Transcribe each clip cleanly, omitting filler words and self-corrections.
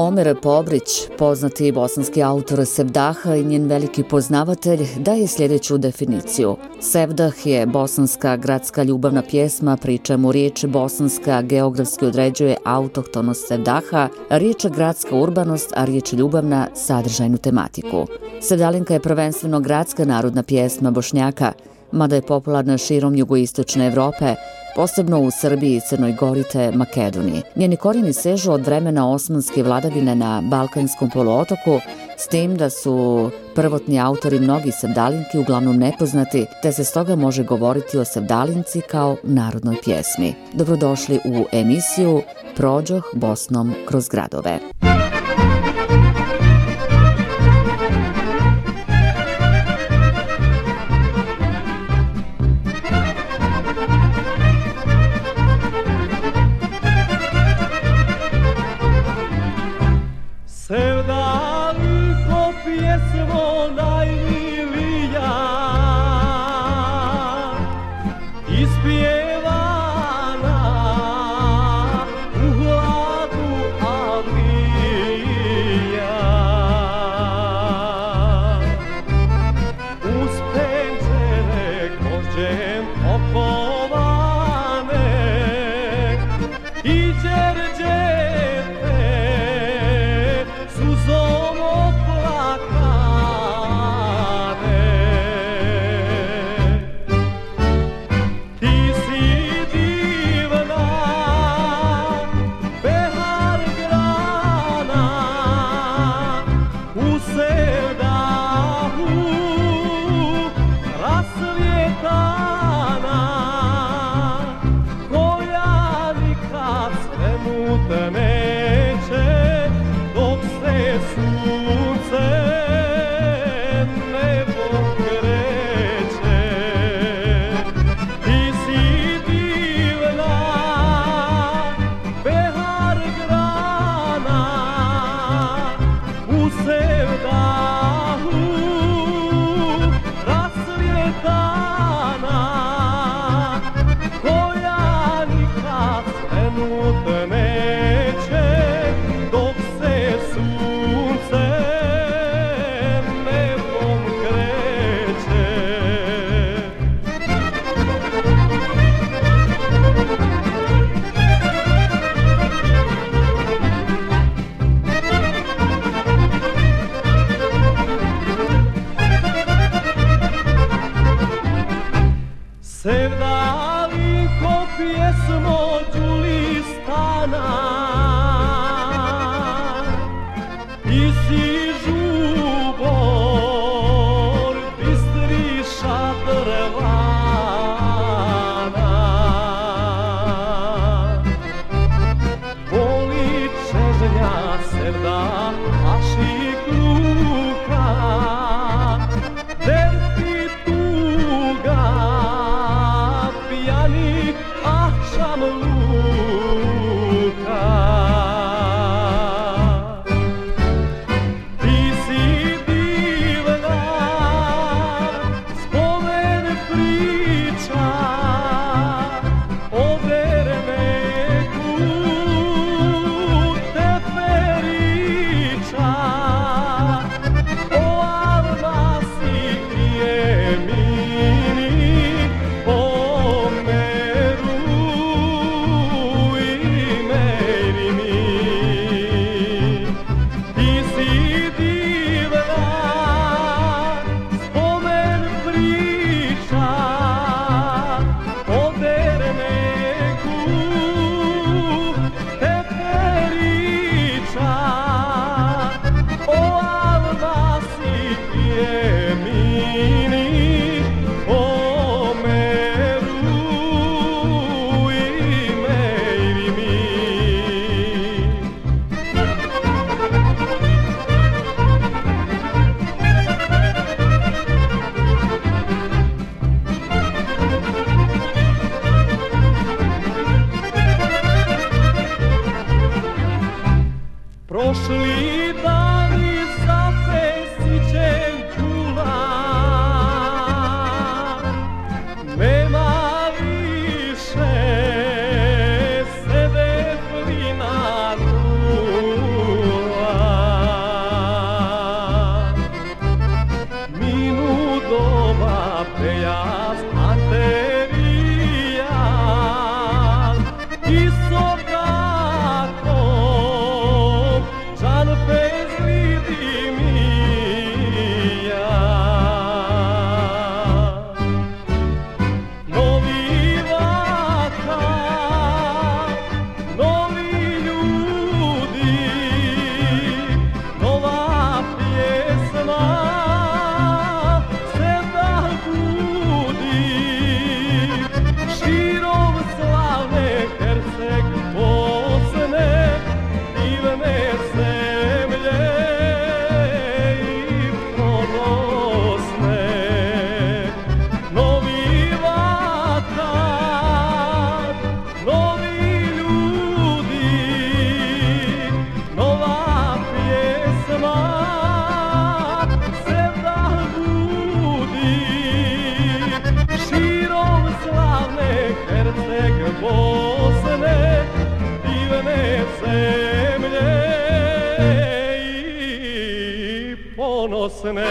Omer Pobrić, poznati bosanski autor Sevdaha i njen veliki poznavatelj, daje sljedeću definiciju. Sevdah je bosanska gradska ljubavna pjesma, pri čemu riječ bosanska geografski određuje autohtonost Sevdaha, riječ gradska urbanost, a riječ ljubavna sadržajnu tematiku. Sevdalinka je prvenstveno gradska narodna pjesma Bošnjaka, mada je popularna širom jugoistočne Evrope, posebno u Srbiji, Crnoj Gori te Makedoniji. Njeni korijeni sežu od vremena osmanske vladavine na Balkanskom poluotoku, s tim da su prvotni autori mnogi sevdalinki uglavnom nepoznati, te se stoga može govoriti o sevdalinci kao narodnoj pjesmi. Dobrodošli u emisiju Prođoh Bosnom kroz gradove. Sevdalinko pjesmo najmilija, ispjevana u hladu alija. Uz penčere gvožđem okovane i đerđe ponosne.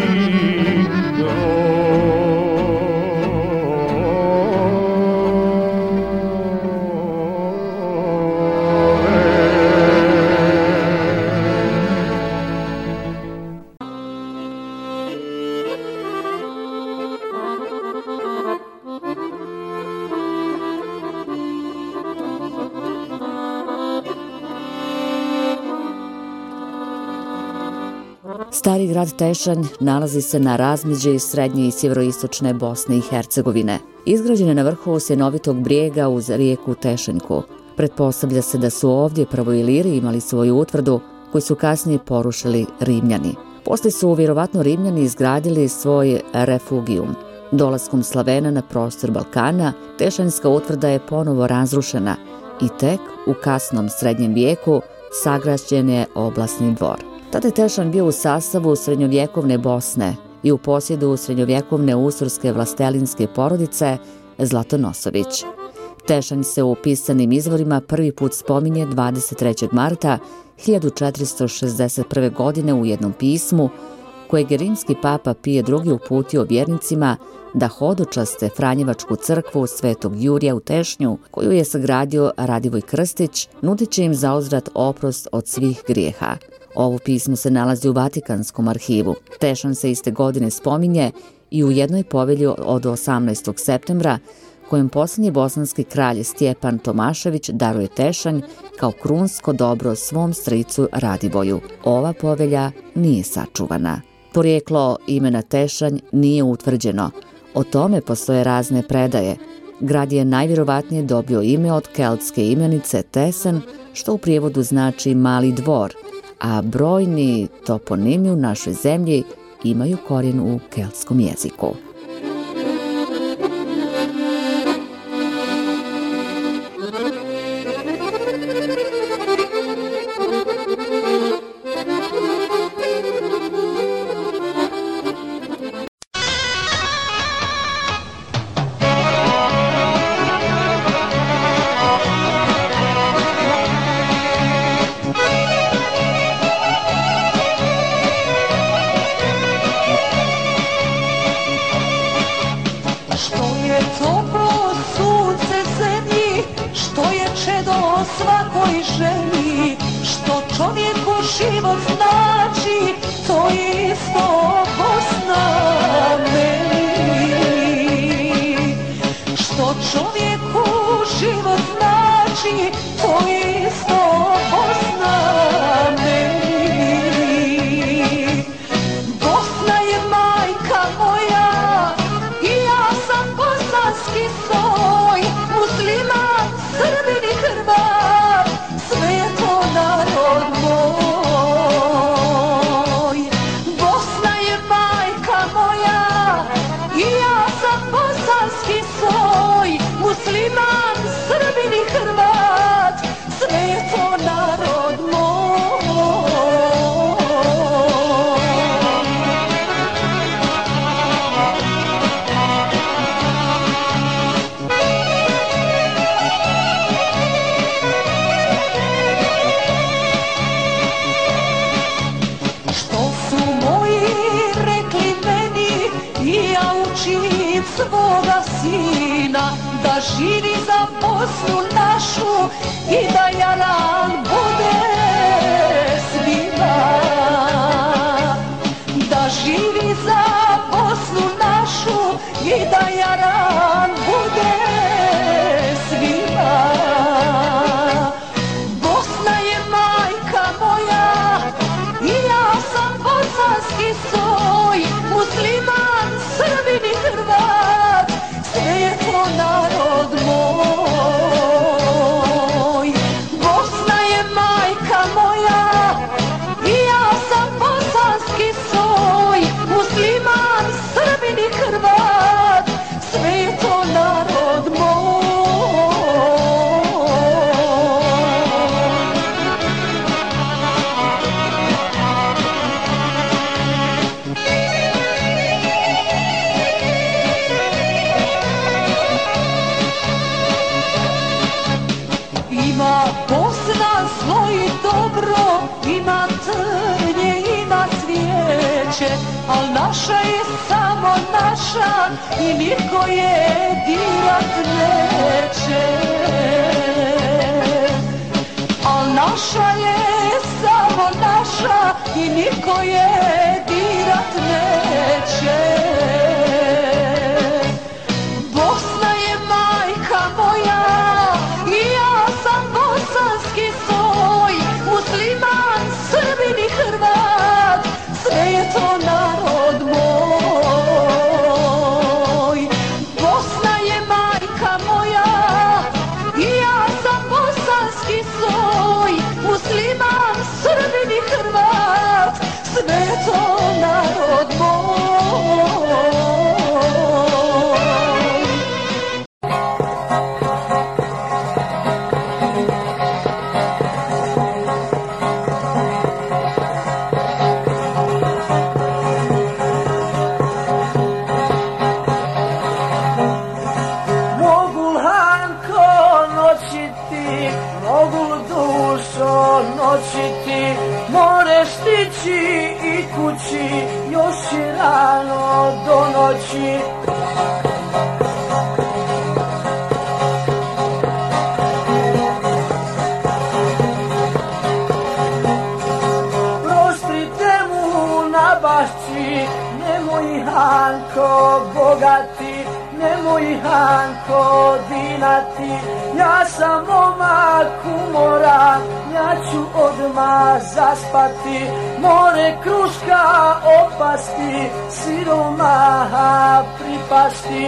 Stari grad Tešanj nalazi se na razmeđi srednje i sjeveroistočne Bosne i Hercegovine. Izgrađen je na vrhu sjenovitog brijega uz rijeku Tešanjku. Pretpostavlja se da su ovdje prvo Iliri imali svoju utvrdu, koju su kasnije porušili Rimljani. Poslije su vjerovatno Rimljani izgradili svoj refugijum. Dolaskom Slavena na prostor Balkana, Tešanjska utvrda je ponovo razrušena i tek u kasnom srednjem vijeku sagrađen je oblasni dvor. Tada je Tešanj bio u sastavu srednjovjekovne Bosne i u posjedu srednjovjekovne usurske vlastelinske porodice Zlatonosović. Tešanj se u pisanim izvorima prvi put spominje 23. marta 1461. godine u jednom pismu kojeg je rimski papa Pije II. Uputio vjernicima da hodočaste Franjevačku crkvu Svetog Jurija u Tešnju, koju je sagradio Radivoj Krstić, nudeći im zauzvrat oprost od svih grijeha. Ovo pismo se nalazi u Vatikanskom arhivu. Tešanj se iste godine spominje i u jednoj povelji od 18. septembra kojem posljednji bosanski kralj Stjepan Tomašević daruje Tešanj kao krunsko dobro svom stricu Radivoju. Ova povelja nije sačuvana. Porijeklo imena Tešanj nije utvrđeno. O tome postoje razne predaje. Grad je najvjerovatnije dobio ime od keltske imenice Tesen, što u prijevodu znači mali dvor, a brojni toponimi u našoj zemlji imaju korijen u keltskom jeziku. Al naša je samo naša i niko je dirat neće. Al naša je samo naša i niko je dirat neće. Bosna je majka moja i ja sam bosanski soj, musliman, Srbin i Hrvat, sve je to narod moj. Bosna je majka moja i ja sam bosanski soj, musliman, Srbin i Hrvat, sve je to narod moj. Moreš stići i kući, još je rano do noći. Prostrite mu na bašči, nemoj Hanko bogati, nemoj Hanko dinati. Ja sam momak umoran, ja ću odmah zaspati. More kruška opasti, siromaha pripasti.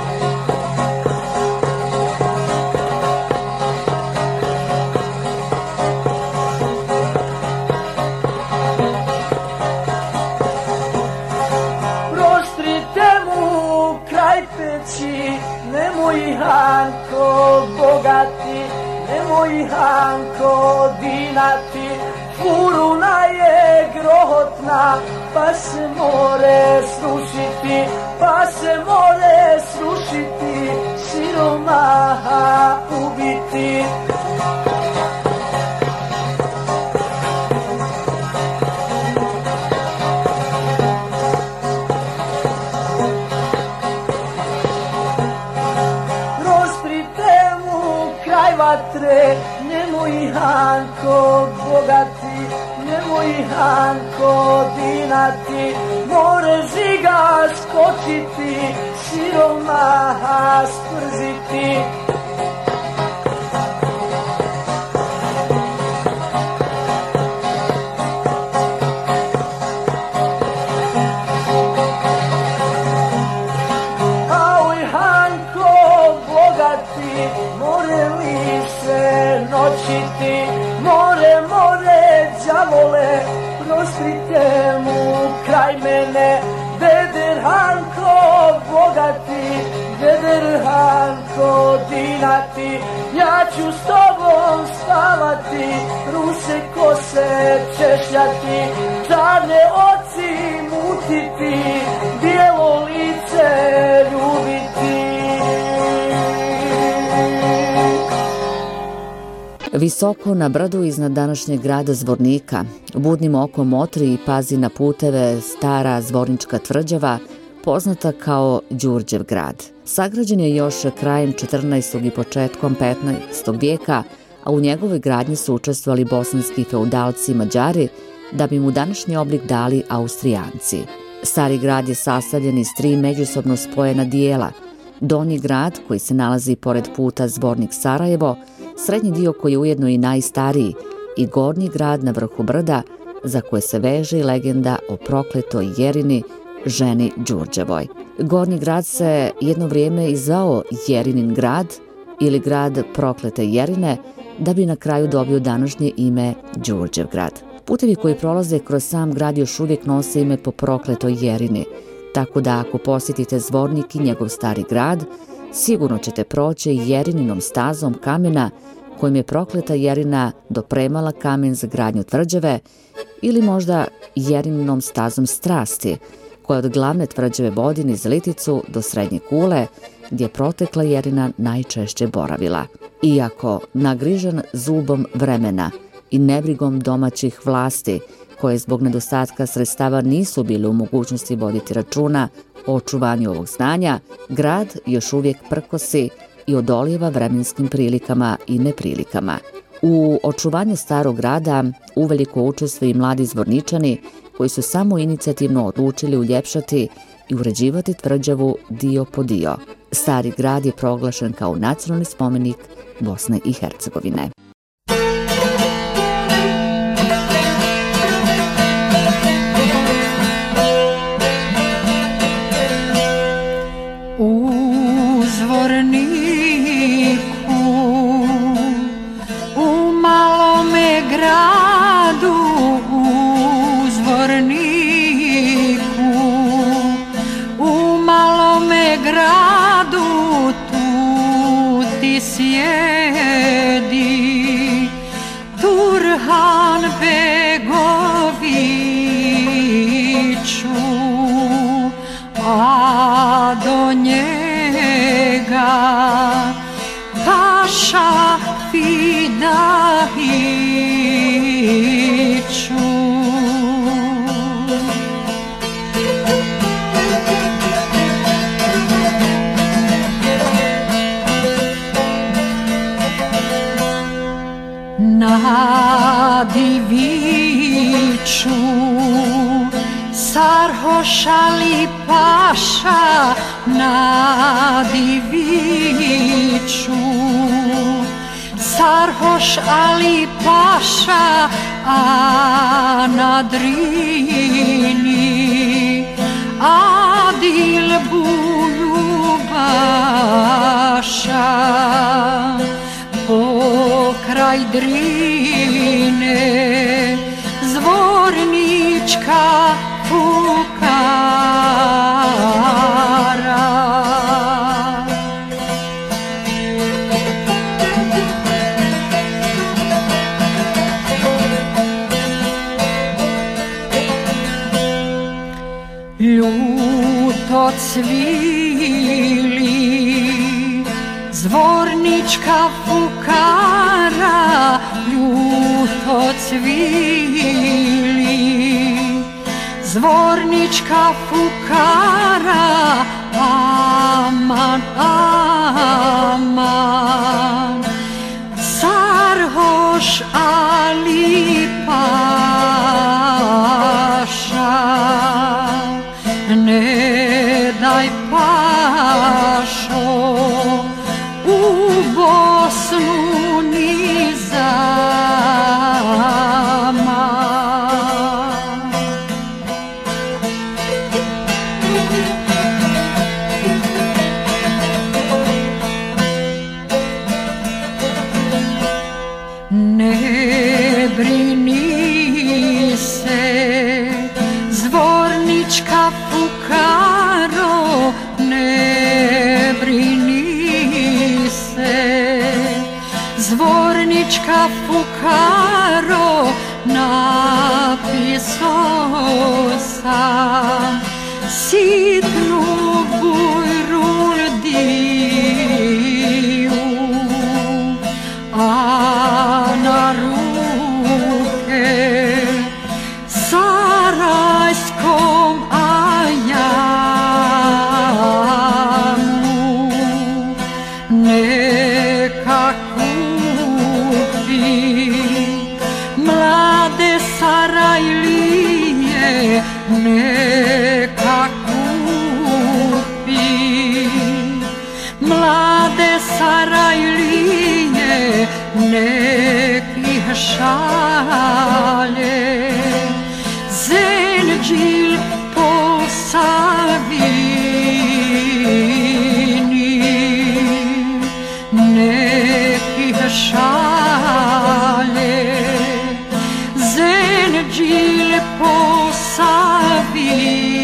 Prostrite mu kraj peći, nemoj Hanko bogati, nemoj Hanko dinati. Furuna je grohotna, pa se more srušiti, pa se more srušiti, siromaha ubiti. Vatre, nemoj Hanko bogati, nemoj Hanko dinati. More žiga skočiti, siromaha sprziti. Aoj Hanko bogati, more li se noćiti, more, more, đavole, prostrite mu kraj mene. Deder Hanko bogati, deder Hanko dinati. Ja ću s tobom spavati, ruse kose češljati, čarne oči mutiti, bijelo lice ljubiti. Visoko na brdu iznad današnjeg grada Zvornika, budnim okom motri i pazi na puteve stara zvornička tvrđava, poznata kao Đurđev grad. Sagrađen je još krajem 14. i početkom 15. vijeka, a u njegovoj gradnji su učestvovali bosanski feudalci i Mađari, da bi mu današnji oblik dali Austrijanci. Stari grad je sastavljen iz 3 međusobno spojena dijela. Donji grad, koji se nalazi pored puta Zvornik-Sarajevo, srednji dio koji je ujedno i najstariji, i gornji grad na vrhu brda, za koje se veže i legenda o prokletoj Jerini, ženi Đurđevoj. Gornji grad se jedno vrijeme i zvao Jerinin grad ili grad proklete Jerine, da bi na kraju dobio današnje ime Đurđev grad. Putevi koji prolaze kroz sam grad još uvijek nose ime po prokletoj Jerini, tako da ako posjetite Zvornik i njegov stari grad, sigurno ćete proći Jerininom stazom kamena kojim je prokleta Jerina dopremala kamen za gradnju tvrđave, ili možda Jerininom stazom strasti, koja od glavne tvrđave vodi niz Liticu do Srednje Kule, gdje je protekla Jerina najčešće boravila. Iako nagrižen zubom vremena i nebrigom domaćih vlasti, koje zbog nedostatka sredstava nisu bile u mogućnosti voditi računa o očuvanju ovog znanja, grad još uvijek prkosi i odolijeva vremenskim prilikama i neprilikama. U očuvanju starog grada uveliko učestvuju i mladi Zvorničani koji su samo inicijativno odlučili uljepšati i uređivati tvrđavu dio po dio. Stari grad je proglašen kao nacionalni spomenik Bosne i Hercegovine. U Zvorniku, u malome gradu, u Zvorniku, u malome gradu, tu ti sjedi Turhan Begoviću, a do njega paša Fidahiću. Na Diviću Sarhoš Ali Paša, na Diviću Sarhoš Ali Paša, a na Drini Adil Buljubaša. Pokraj Drine Zvornička fukara. Ljuto cvili Zvornička fukara, ljuto cvili Zvornička fukara, aman, aman. Sarhoš Ali Paša, ne daj Pašo u Bosnu ni zama. Ne brini se Zvornička fukaro, ne brini se Zvornička fukaro, napisao sam sitnu bujruldiju, a na ruke sarajskom ajamu neka kupi mlade Sarajlije, neka kupi mlade Sarajlije, nek ih šalje Zenđil po Savini, nek ih šalje Zenđil po Savini.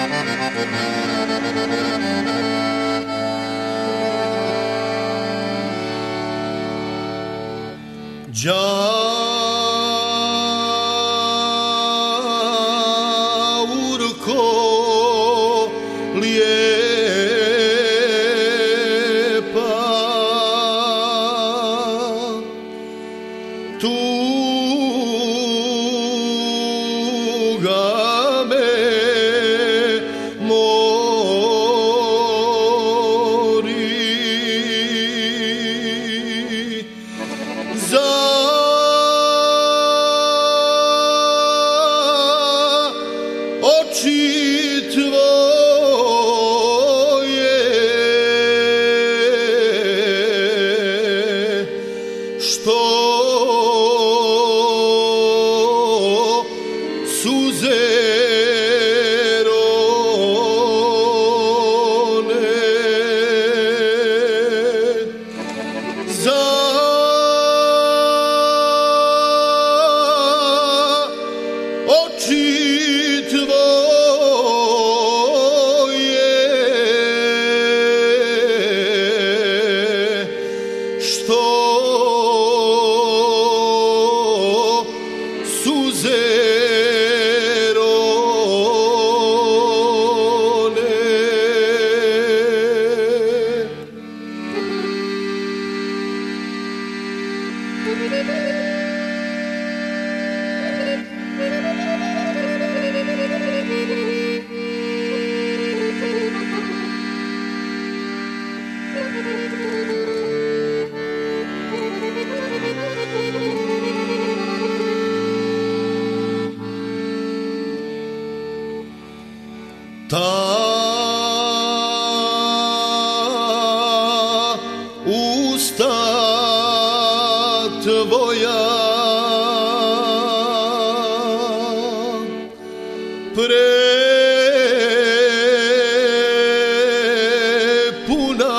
Đaurko lijepa, tuga me mori, za oči tvoje, što suze rone, za oči tvoje, što suze rone. Ta usta tvoja prepuna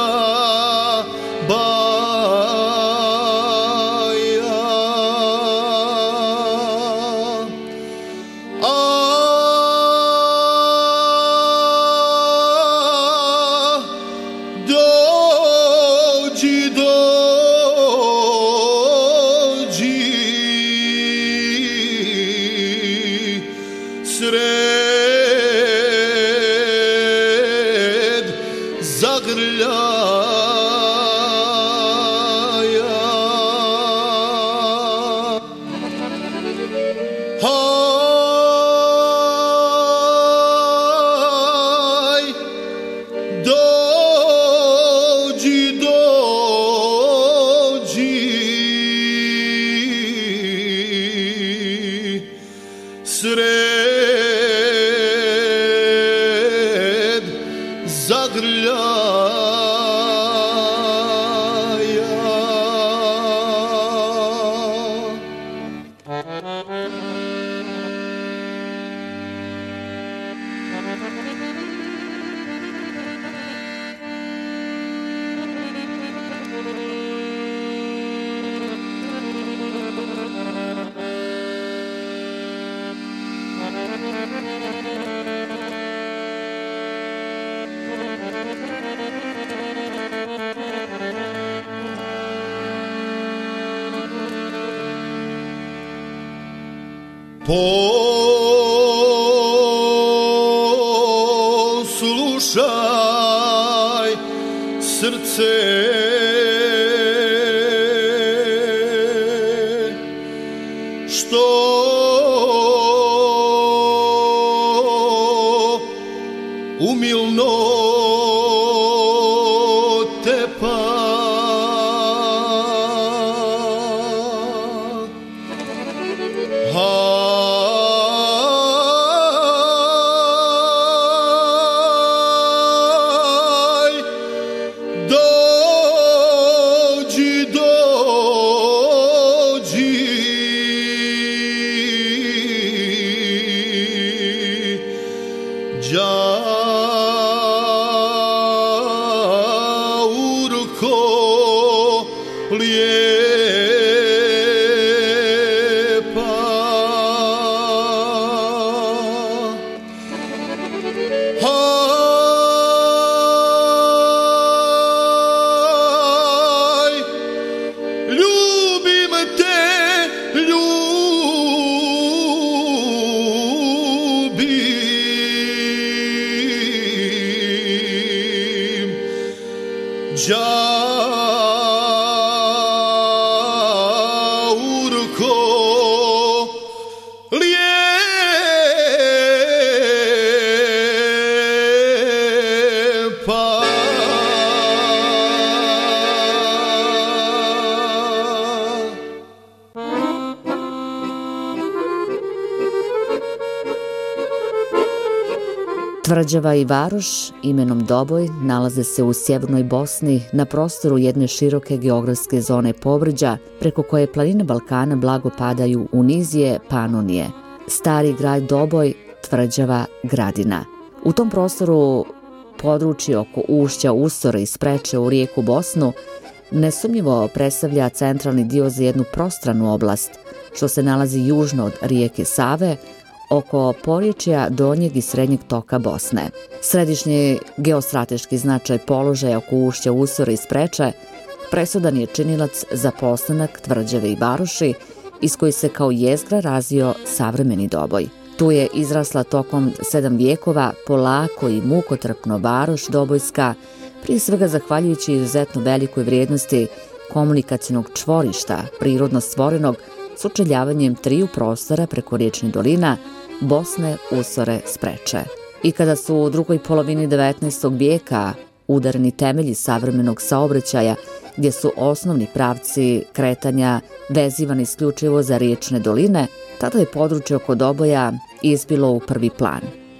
baja, dođi, dođi, sred zagrljaja. Haj, dođi, dođi, sred zagrljaja. Poslušaj, srce, što umilno tepa. Haj, dođi, urko lijepa. Tvrđava i Varoš imenom Doboj nalaze se u sjevernoj Bosni na prostoru jedne široke geografske zone povrđa preko koje planine Balkana blago padaju u nizije Panonije. Stari grad Doboj, Tvrđava, Gradina. U tom prostoru područje oko ušća Usore i Spreče u rijeku Bosnu nesumnjivo predstavlja centralni dio za jednu prostranu oblast što se nalazi južno od rijeke Save, oko porječja donjeg i srednjeg toka Bosne. Središnji geostrateški značaj položaja oko ušća Usore i Spreče presudan je činilac za postanak Tvrđave i Varoši, iz koji se kao jezgra razvio savremeni Doboj. Tu je izrasla tokom 7 vijekova polako i mukotrpno Varoš Dobojska, prije svega zahvaljujući izuzetno velikoj vrijednosti komunikacionog čvorišta, prirodno stvorenog sučeljavanjem triju prostora preko riječnih dolina Bosne, Usore, Spreče. I kada su u drugoj polovini 19. vijeka udareni temelji savremenog saobraćaja, gdje su osnovni pravci kretanja vezivani isključivo za riječne doline, tada je područje oko Doboja izbilo u prvi plan.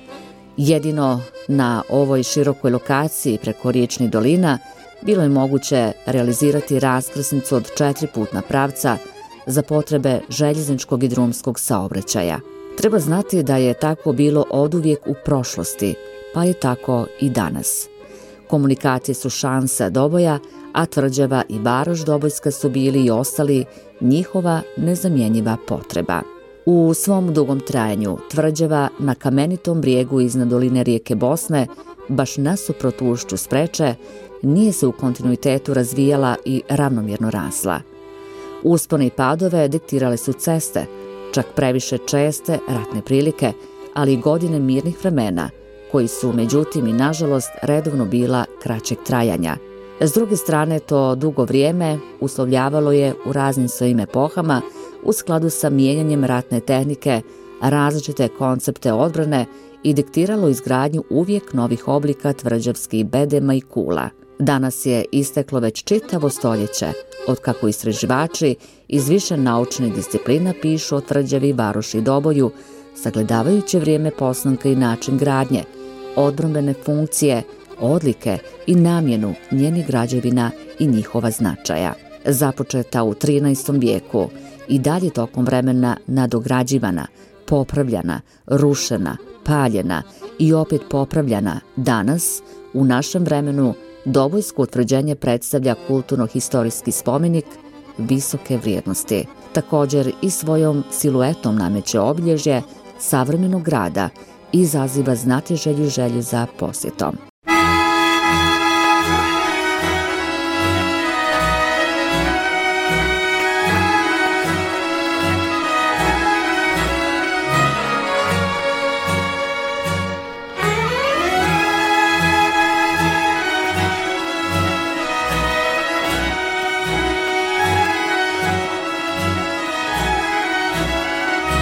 Jedino na ovoj širokoj lokaciji preko riječnih dolina bilo je moguće realizirati raskrsnicu od 4 putna pravca za potrebe željezničkog i drumskog saobraćaja. Treba znati da je tako bilo oduvijek u prošlosti, pa je tako i danas. Komunikacije su šansa Doboja, a Tvrđava i Varoš Dobojska su bili i ostali njihova nezamjenjiva potreba. U svom dugom trajanju Tvrđava na kamenitom brijegu iznad doline rijeke Bosne, baš nasuprot ušću Spreče, nije se u kontinuitetu razvijala i ravnomjerno rasla. Uspone i padove diktirale su ceste, čak previše česte ratne prilike, ali i godine mirnih vremena, koji su međutim i nažalost redovno bila kraćeg trajanja. S druge strane, to dugo vrijeme uslovljavalo je u raznim svojim epohama u skladu sa mijenjanjem ratne tehnike, različite koncepte odbrane i diktiralo izgradnju uvijek novih oblika tvrđavskih bedema i kula. Danas je isteklo već čitavo stoljeće, otkako istraživači iz više naučnih disciplina pišu o Tvrđavi, Varoši i Doboju, sagledavajući vrijeme postanka i način gradnje, odbrambene funkcije, odlike i namjenu njenih građevina i njihova značaja. Započeta u 13. vijeku i dalje tokom vremena nadograđivana, popravljana, rušena, paljena i opet popravljana, danas, u našem vremenu, Dobojsko utvrđenje predstavlja kulturno-historijski spomenik visoke vrijednosti. Također i svojom siluetom nameće obilježje savremenog grada i izaziva znatiželju želju za posjetom.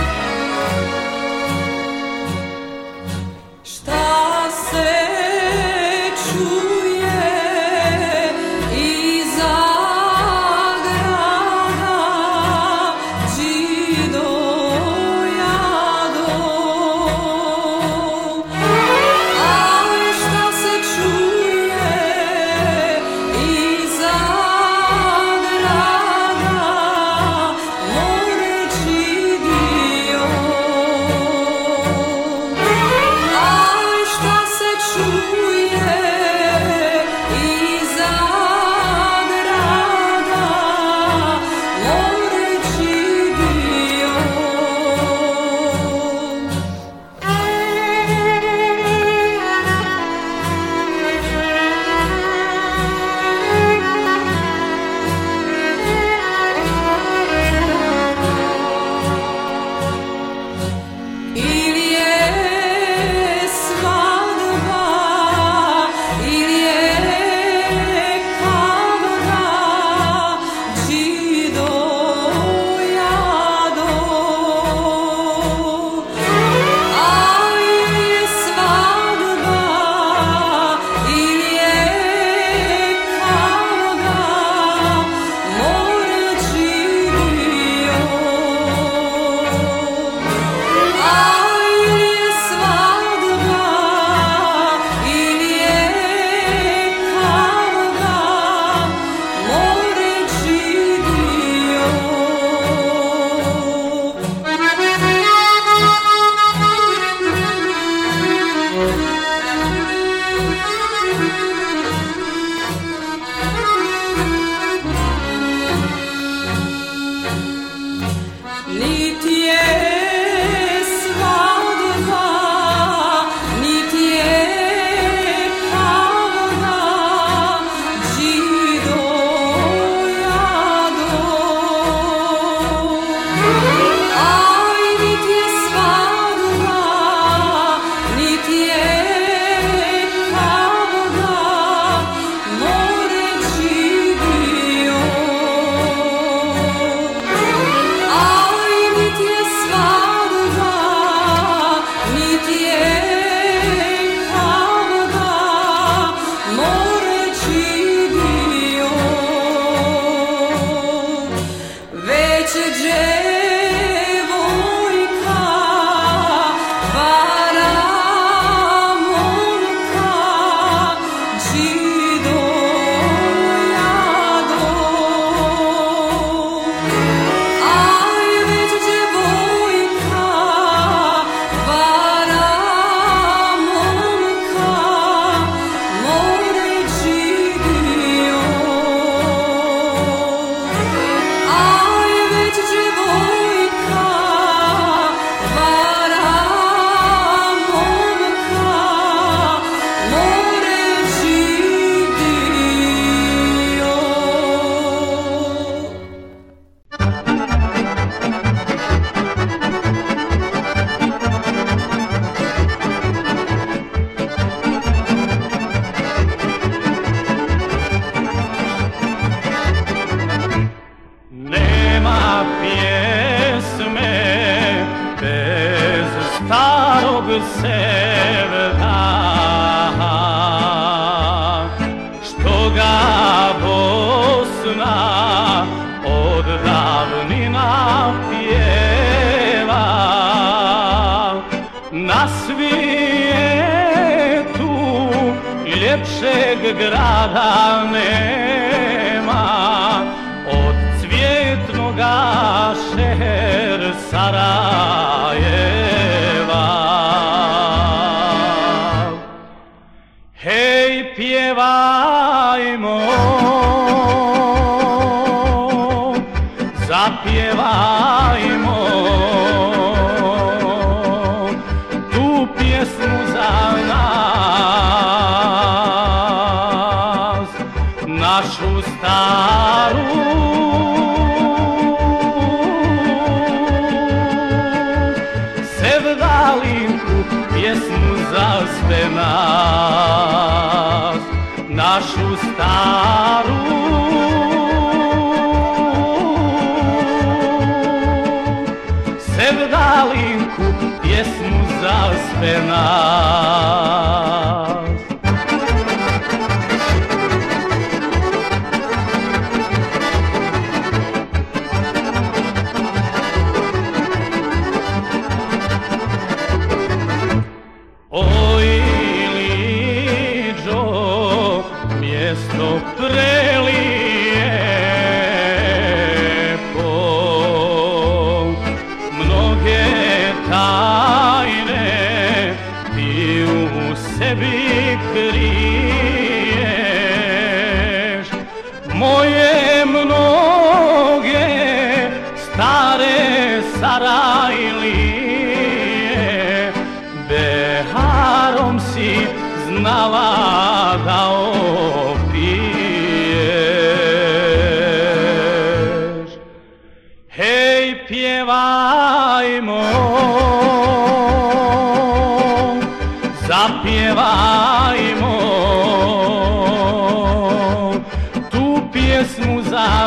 Šta se grada nema, od cvjetnoga šeher Sarajeva. Hej, pjevajmo, zapjevajmo tu pjesmu za nas, našu staru, sevdalinku, pjesmu za sve nas, našu staru, sevdalinku, pjesmu za sve nas. Oj, Liđo, mjesto prelijepo, mnoge tajne ti u sebi kriješ, moje mnoge stare Sarajlije, beharom si znala da opiješ. Hej, pjevajmo, zapjevajmo tu pjesmu za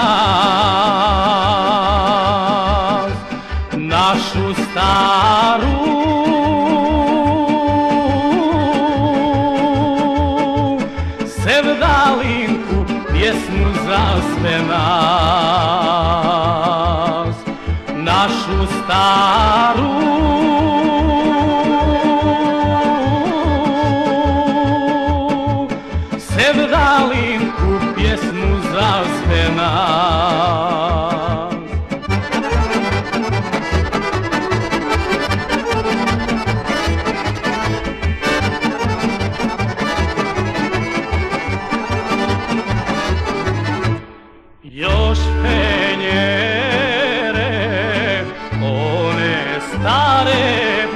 nas, našu staru, sevdalinku, pjesmu za sve nas, našu staru, sevdalinku, pjesmu za sve nas. Još penjere, one stare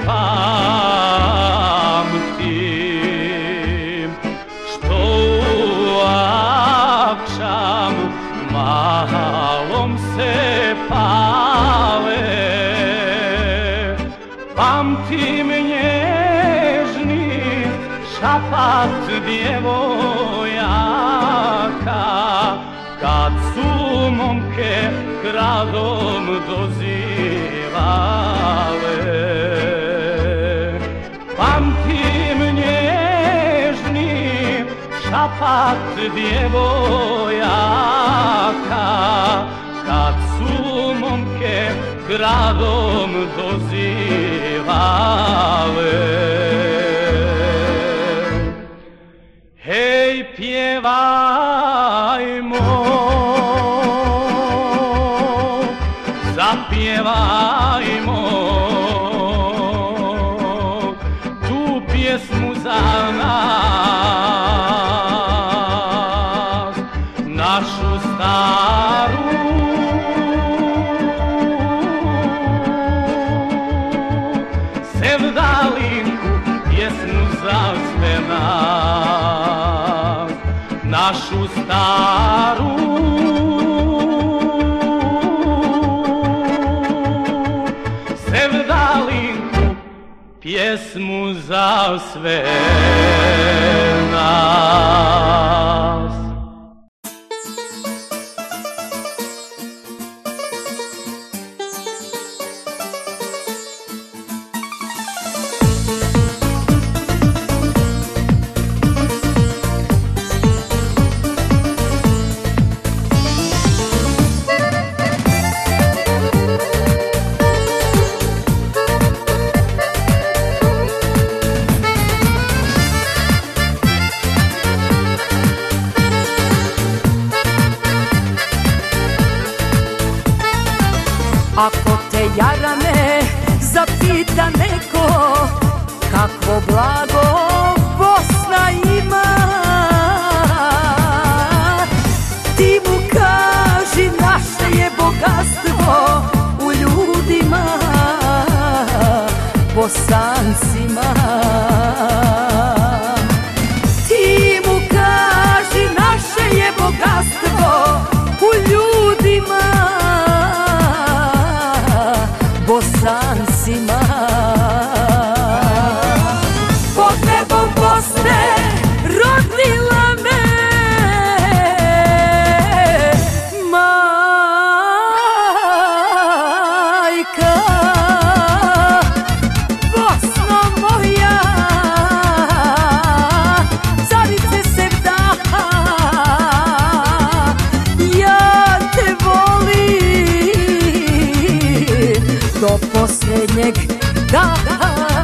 pamtim, što u akšam malom se pale. Pamtim nježni šapat djevojaka, kad su momke gradom dozivale. Pamtim nježni šapat djevojaka, kad su momke gradom dozivale. Hej, pjevajmo, zapjevajmo tu pjesmu za nas, našu staru, sevdalinku, pjesmu za sve nas, našu staru, sevdalinku, pjesmu za sve nas. Ako te jarane zapita neko kakvo blago Bosna ima, ti mu kaži naše je bogatstvo u ljudima, Bosancima. Ti mu kaži naše je bogatstvo u ljudima, Bosancima. Pod nebom Bosne rodila me majka, Bosno moja, carice sevdaha, ja te volim do posljednjeg daha.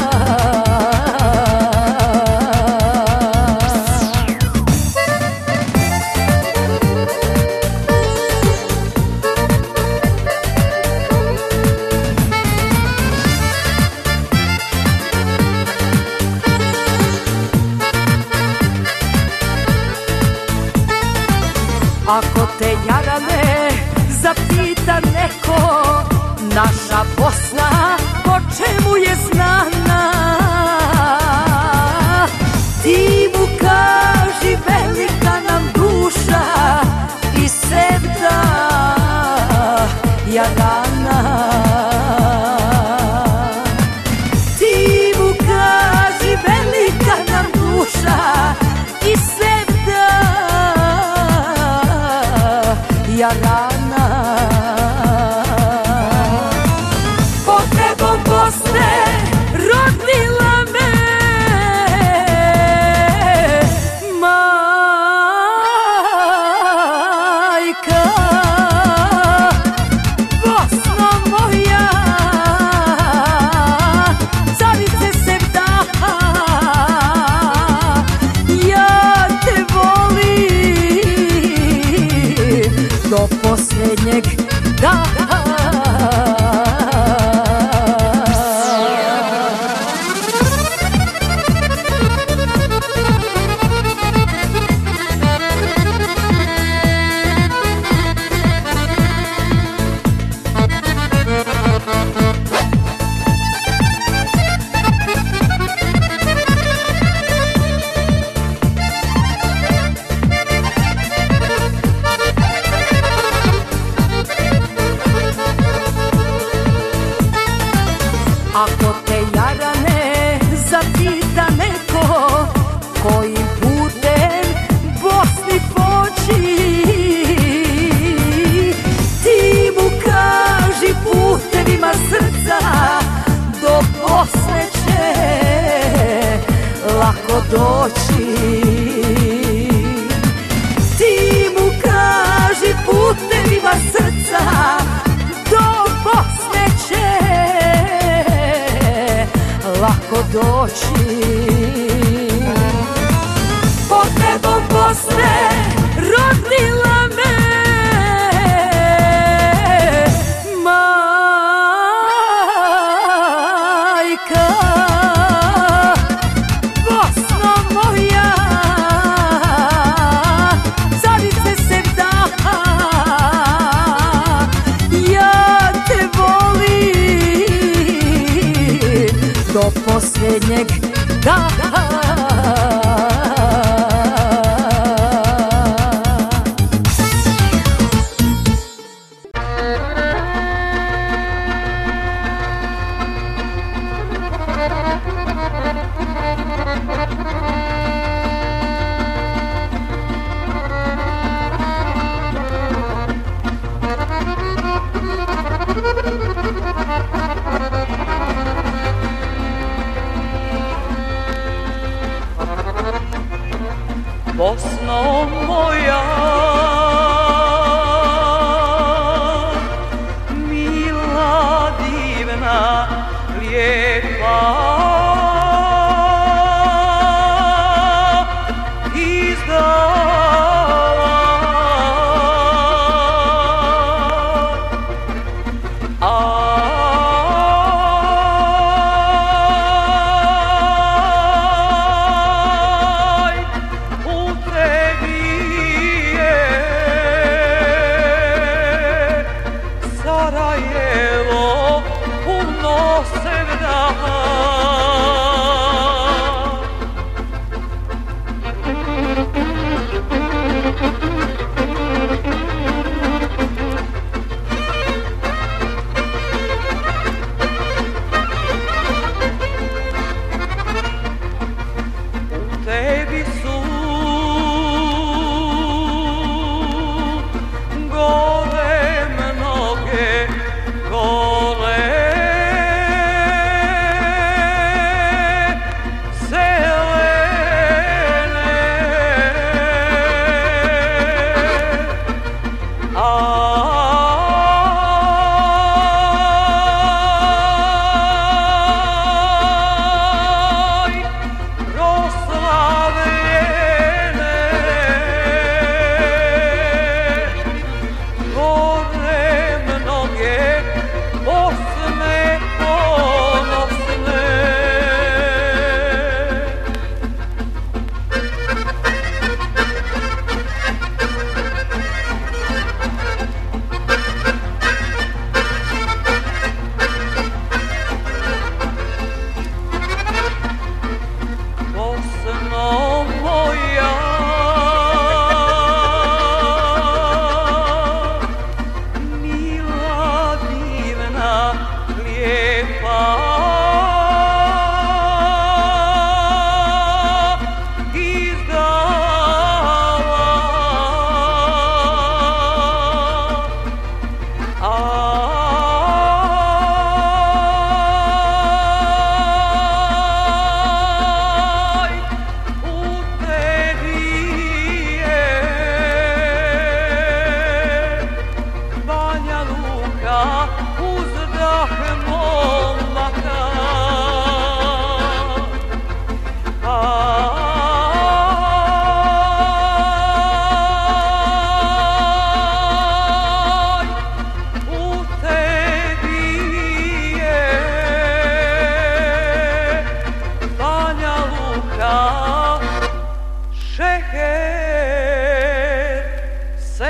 Ako te jarane zapita neko, naša Bosna po čemu je znana, ti mu kaži velika nam duša i sevda Jadana. Ti mu kaži velika nam duša i sevda Jadana. Pod nebom Bosne rodila me majka, Bosno moja, carice sevdaha, ja te volim do posljednjeg daha. Ako te jarane zapita neko kojim putem Bosni poći, ti mu kaži putevima srca do Bosne će lako doći. Ti mu kaži putevima srca do Bosne će lako doći. Pod nebom Bosne rodila me majka, Bosno moja, carice sevdaha, ja te volim do posljednjeg daha.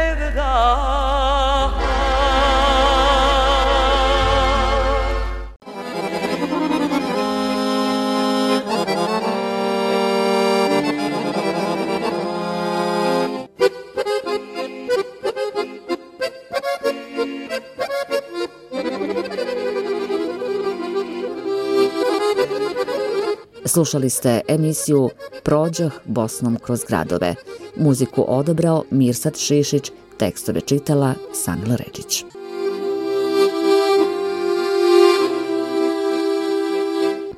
sevdah. Slušali ste emisiju Prođoh Bosnom kroz gradove. Muziku odabrao Mirsad Šišić, tekstove čitala Sanila Rečić.